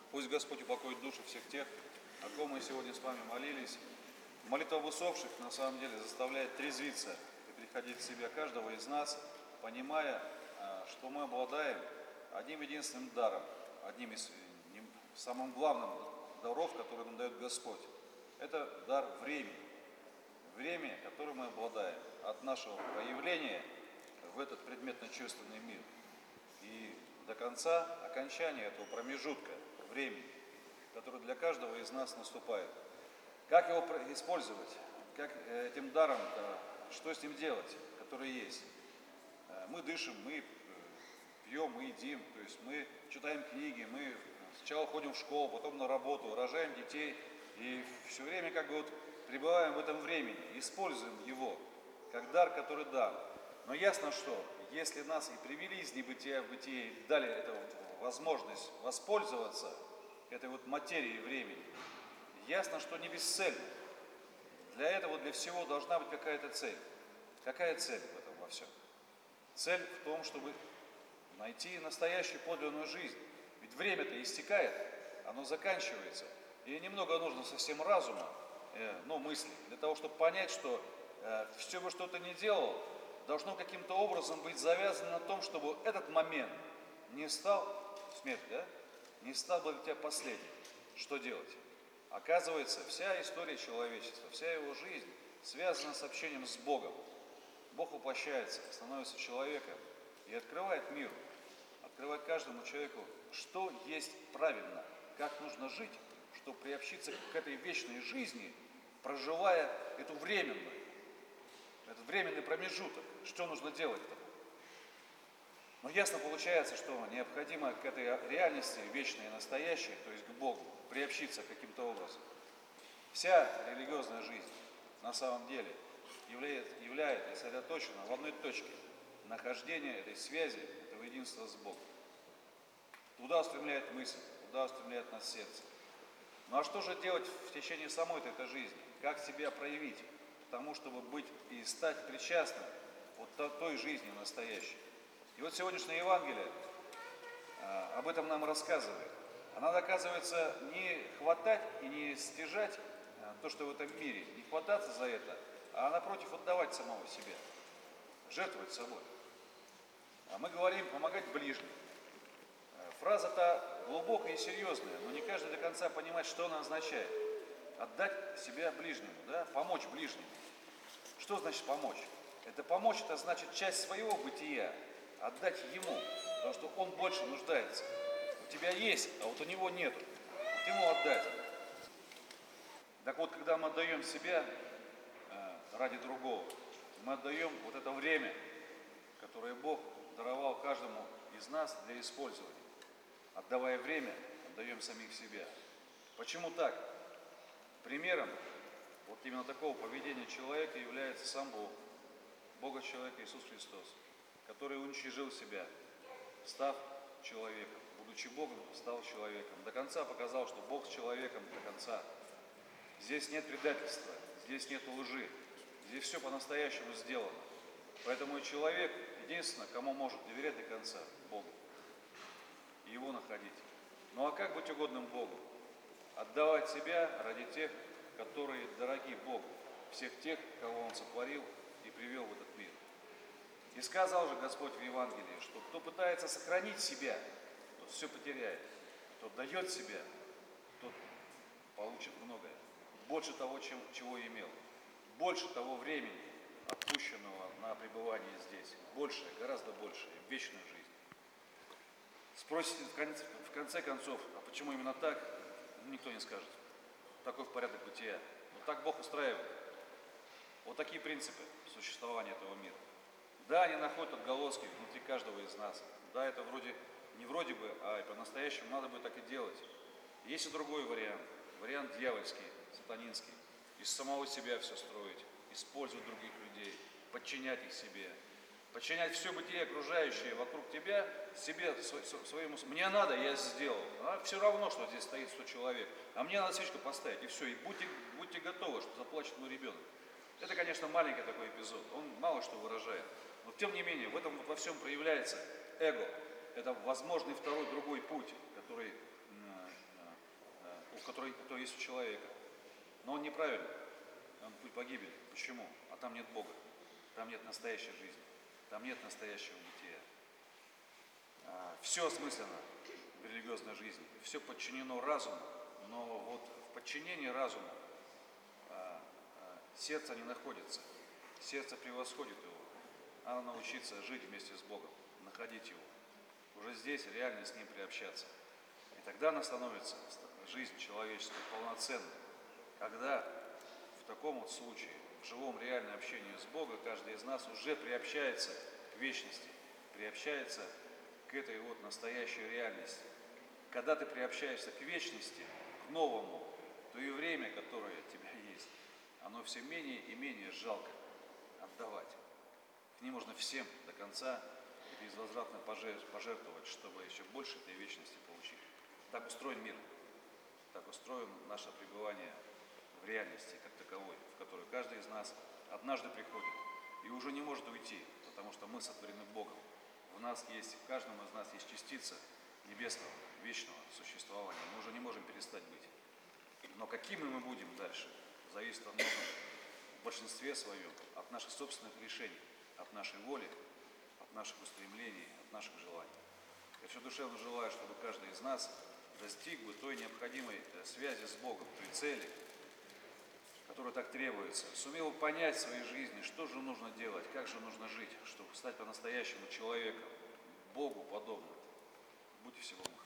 Пусть Господь упокоит души всех тех, о ком мы сегодня с вами молились. Молитва об усопших на самом деле заставляет трезвиться и приходить в себя каждого из нас, понимая, что мы обладаем одним единственным даром, одним из самым главным даров, который нам дает Господь. Это дар времени. Время, которым мы обладаем от нашего появления в этот предметно-чувственный мир и до конца окончания этого промежутка времени, который для каждого из нас наступает. Как его использовать? Как этим даром, что с ним делать, который есть? Мы дышим, мы пьем, мы едим, то есть мы читаем книги, мы сначала ходим в школу, потом на работу, рожаем детей и все время пребываем в этом времени, используем его как дар, который дан. Но ясно, что если нас и привели из небытия в бытие и дали эту возможность воспользоваться этой материей времени, ясно, что не бесцельно. Для этого, для всего должна быть какая-то цель. Какая цель в этом во всем? Цель в том, чтобы найти настоящую подлинную жизнь. Ведь время-то истекает, оно заканчивается. И немного нужно совсем разума, мысли, для того, чтобы понять, что все бы, что ты ни делал, должно каким-то образом быть завязано на том, чтобы этот момент не стал, смерть, не стал бы для тебя последним. Что делать? Оказывается, вся история человечества, вся его жизнь связана с общением с Богом. Бог воплощается, становится человеком и открывает миру, открывает каждому человеку, что есть правильно, как нужно жить, чтобы приобщиться к этой вечной жизни, проживая этот временный промежуток. Что нужно делать-то? Но ясно получается, что необходимо к этой реальности вечной и настоящей, то есть к Богу, приобщиться каким-то образом. Вся религиозная жизнь на самом деле является сосредоточена в одной точке – нахождение этой связи, этого единства с Богом. Туда устремляет мысль, туда устремляет нас сердце. Ну а что же делать в течение самой этой жизни? Как себя проявить к тому, чтобы быть и стать причастным той жизни настоящей? И сегодняшнее Евангелие об этом нам рассказывает. Она, оказывается, не хватать и не стяжать то, что в этом мире, не хвататься за это, а напротив отдавать самого себя, жертвовать собой. А мы говорим помогать ближним. Фраза-то глубокая и серьезная, но не каждый до конца понимает, что она означает. Отдать себя ближнему, помочь ближнему. Что значит помочь? Помочь, это значит часть своего бытия отдать ему, потому что он больше нуждается. У тебя есть, а у него нет. Ему отдать. Так когда мы отдаем себя ради другого, мы отдаем это время, которое Бог даровал каждому из нас для использования. Отдавая время, отдаем самих себя. Почему так? Примером именно такого поведения человека является сам Бог, Бога человека Иисус Христос, который уничижил себя, став человеком, будучи Богом, стал человеком. До конца показал, что Бог с человеком до конца. Здесь нет предательства, здесь нет лжи, здесь все по-настоящему сделано. Поэтому и человек, единственное, кому может доверять до конца, Богу. И его находить. Ну а как быть угодным Богу? Отдавать себя ради тех, которые дороги Богу, всех тех, кого Он сотворил и привел в этот мир. И сказал же Господь в Евангелии, что кто пытается сохранить себя, тот все потеряет. Кто дает себя, тот получит многое. Больше того, чего имел. Больше того времени, отпущенного на пребывание здесь. Больше, гораздо больше, вечную жизнь. Спросите в конце концов, а почему именно так, никто не скажет. Таков порядок бытия. Но так Бог устраивает. Такие принципы существования этого мира. Да, они находят отголоски внутри каждого из нас. Да, это не вроде бы, а и по-настоящему надо бы так и делать. Есть и другой вариант дьявольский, сатанинский. Из самого себя все строить, использовать других людей, подчинять их себе. Подчинять все бытие окружающее вокруг тебя, себе, своему. Мне надо, я сделал. А все равно, что здесь стоит 100 человек. А мне надо свечку поставить, и все. И будьте готовы, что заплачет мой ребенок. Это, конечно, маленький такой эпизод. Он мало что выражает. Но, тем не менее, в этом во всем проявляется эго. Это возможный другой путь, который который есть у человека. Но он неправильный, он путь погибели. Почему? А там нет Бога, там нет настоящей жизни, там нет настоящего бытия. Все осмысленно в религиозной жизни, все подчинено разуму, но вот в подчинении разуму сердце не находится, сердце превосходит его. Надо научиться жить вместе с Богом, находить Его. Уже здесь реально с Ним приобщаться. И тогда она становится, жизнь человеческая, полноценной. Когда в таком вот случае, в живом реальном общении с Богом, каждый из нас уже приобщается к вечности, приобщается к этой вот настоящей реальности. Когда ты приобщаешься к вечности, к новому, то и время, которое у тебя есть, оно все менее и менее жалко отдавать. К ним можно всем до конца и безвозвратно пожертвовать, чтобы еще больше этой вечности получить. Так устроен мир, так устроено наше пребывание в реальности как таковой, в которую каждый из нас однажды приходит и уже не может уйти, потому что мы сотворены Богом. В нас есть, в каждом из нас есть частица небесного, вечного существования. Мы уже не можем перестать быть. Но какими мы будем дальше, зависит во многом в большинстве своем от наших собственных решений, от нашей воли, от наших устремлений, от наших желаний. Я все душевно желаю, чтобы каждый из нас достиг бы той необходимой связи с Богом, той цели, которая так требуется, сумел понять в своей жизни, что же нужно делать, как же нужно жить, чтобы стать по-настоящему человеком, Богу подобным. Будьте всего.